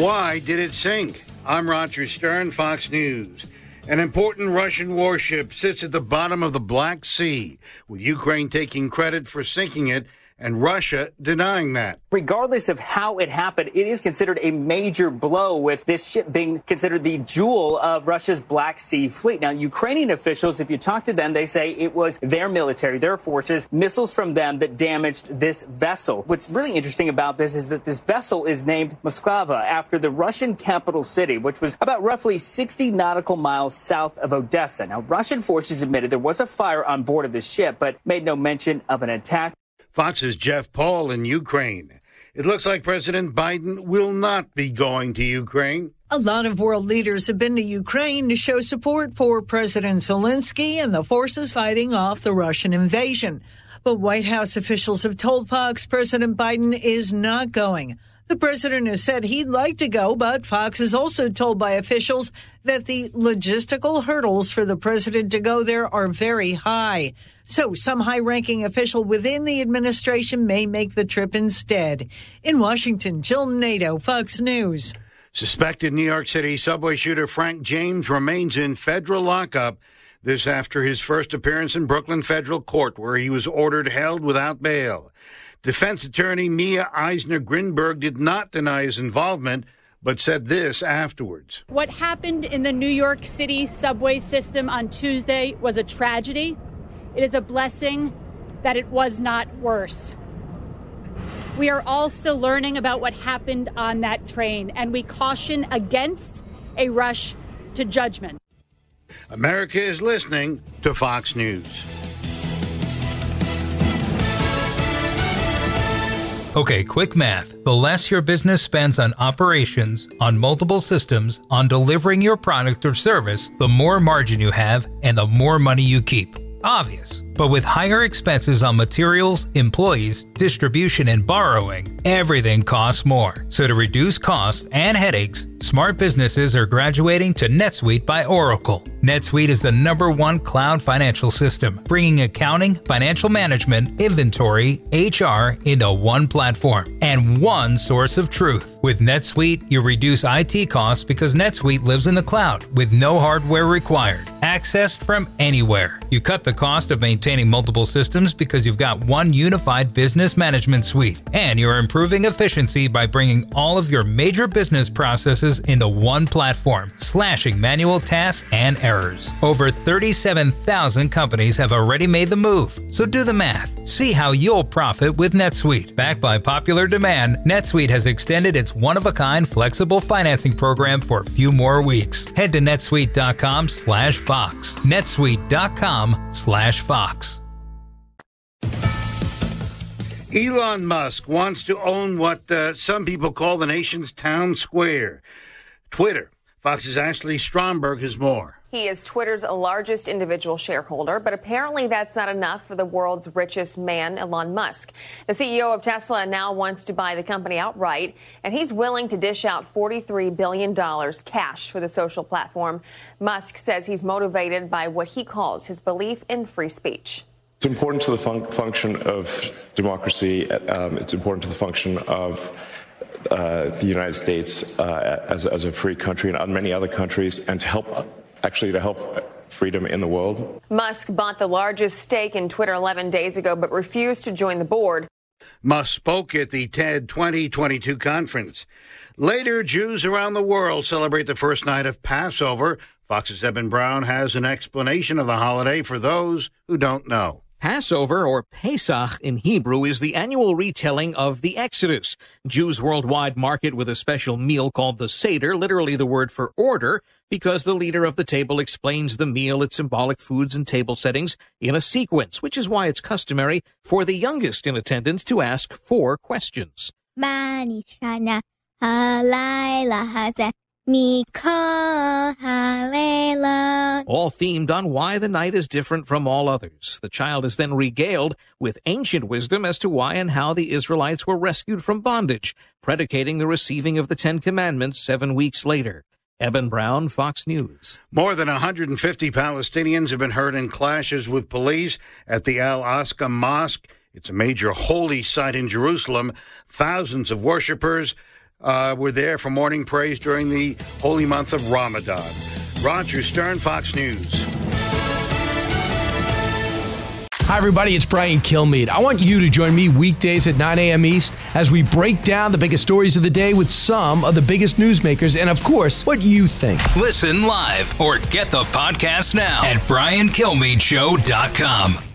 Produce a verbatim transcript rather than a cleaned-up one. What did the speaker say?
Why did it sink? I'm Roger Stern, Fox News. An important Russian warship sits at the bottom of the Black Sea, with Ukraine taking credit for sinking it and Russia denying that. Regardless of how it happened, it is considered a major blow, with this ship being considered the jewel of Russia's Black Sea fleet. Now, Ukrainian officials, if you talk to them, they say it was their military, their forces, missiles from them that damaged this vessel. What's really interesting about this is that this vessel is named Moskva after the Russian capital city, which was about roughly sixty nautical miles south of Odessa. Now, Russian forces admitted there was a fire on board of the ship, but made no mention of an attack. Fox's Jeff Paul in Ukraine. It looks like President Biden will not be going to Ukraine. A lot of world leaders have been to Ukraine to show support for President Zelensky and the forces fighting off the Russian invasion. But White House officials have told Fox President Biden is not going. The president has said he'd like to go, but Fox is also told by officials that the logistical hurdles for the president to go there are very high. So some high-ranking official within the administration may make the trip instead. In Washington, Jill Nato, Fox News. Suspected New York City subway shooter Frank James remains in federal lockup. This after his first appearance in Brooklyn Federal Court, where he was ordered held without bail. Defense attorney Mia Eisner-Grinberg did not deny his involvement, but said this afterwards. What happened in the New York City subway system on Tuesday was a tragedy. It is a blessing that it was not worse. We are all still learning about what happened on that train, and we caution against a rush to judgment. America is listening to Fox News. Okay, quick math. The less your business spends on operations, on multiple systems, on delivering your product or service, the more margin you have and the more money you keep. Obvious. But with higher expenses on materials, employees, distribution, and borrowing, everything costs more. So to reduce costs and headaches, smart businesses are graduating to NetSuite by Oracle. NetSuite is the number one cloud financial system, bringing accounting, financial management, inventory, H R into one platform and one source of truth. With NetSuite, you reduce I T costs because NetSuite lives in the cloud with no hardware required, accessed from anywhere. You cut the cost of maintaining multiple systems because you've got one unified business management suite, and you're improving efficiency by bringing all of your major business processes into one platform, slashing manual tasks and errors. Over thirty-seven thousand companies have already made the move, so do the math. See how you'll profit with NetSuite. Backed by popular demand, NetSuite has extended its one-of-a-kind flexible financing program for a few more weeks. Head to netsuite.com slash Fox. netsuite.com slash Fox. Elon Musk wants to own what uh, some people call the nation's town square. Twitter. Fox's Ashley Stromberg has more. He is Twitter's largest individual shareholder, but apparently that's not enough for the world's richest man, Elon Musk. The C E O of Tesla now wants to buy the company outright, and he's willing to dish out forty-three billion dollars cash for the social platform. Musk says he's motivated by what he calls his belief in free speech. It's important to the fun- function of democracy. Um, it's important to the function of uh, the United States uh, as, as a free country and many other countries, and to help, actually to help freedom in the world. Musk bought the largest stake in Twitter eleven days ago, but refused to join the board. Musk spoke at the TED twenty twenty-two conference. Later, Jews around the world celebrate the first night of Passover. Fox's Eben Brown has an explanation of the holiday for those who don't know. Passover, or Pesach in Hebrew, is the annual retelling of the Exodus. Jews worldwide mark it with a special meal called the Seder, literally the word for order, because the leader of the table explains the meal, its symbolic foods and table settings in a sequence, which is why it's customary for the youngest in attendance to ask four questions. All themed on why the night is different from all others. The child is then regaled with ancient wisdom as to why and how the Israelites were rescued from bondage, predicating the receiving of the Ten Commandments seven weeks later. Eben Brown, Fox News. More than one hundred fifty Palestinians have been hurt in clashes with police at the Al-Aqsa Mosque. It's a major holy site in Jerusalem. Thousands of worshipers uh, were there for morning praise during the holy month of Ramadan. Roger Stern, Fox News. Hi, everybody. It's Brian Kilmeade. I want you to join me weekdays at nine a.m. East as we break down the biggest stories of the day with some of the biggest newsmakers and, of course, what you think. Listen live or get the podcast now at brian kilmeade show dot com.